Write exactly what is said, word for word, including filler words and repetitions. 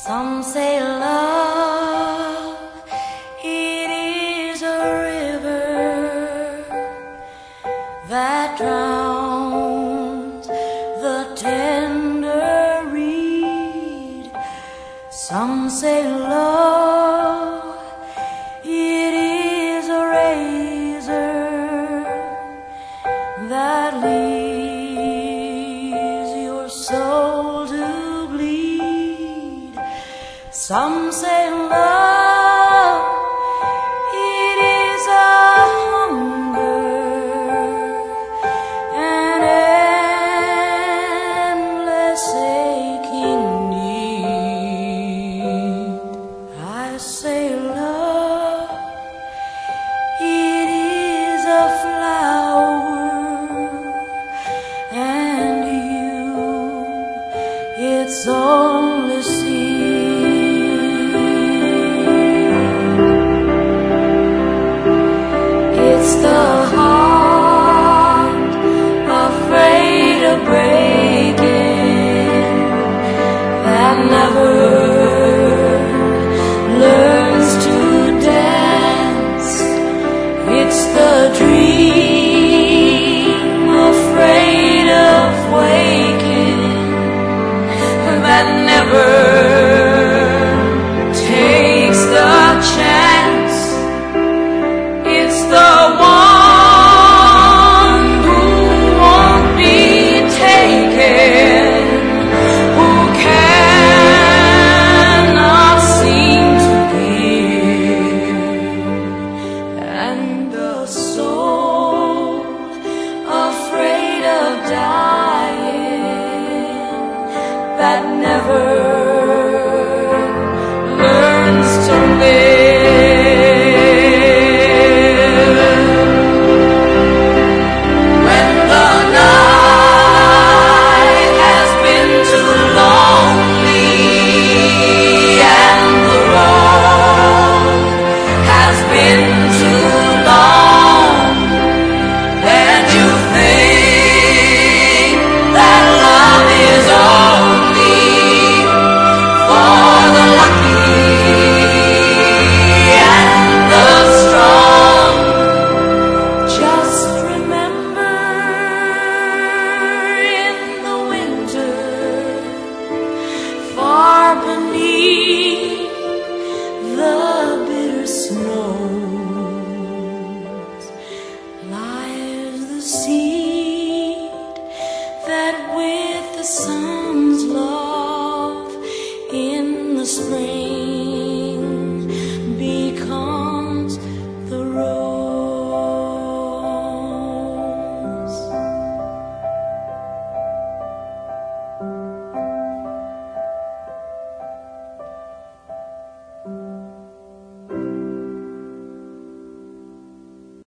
Some say love, it is a river that drowns the tender reed. Some say love, it is a razor that leaves your soul to bleed. Some say love, it is a hunger, an endless aching need. I say love, it is a flower, and you, it's only seed. It's the heart afraid of breaking that never learns to dance. It's the dream afraid of waking that never takes the chance. It's the one who won't be taken, who cannot seem to give, and the soul afraid of dying that never learns to live. When the night has been too lonely and the road has been too long, and you think that love is only for the lucky and the strong, just remember in the winter, far beneath the bitter snows, lies the seed that with the sun's love in the spring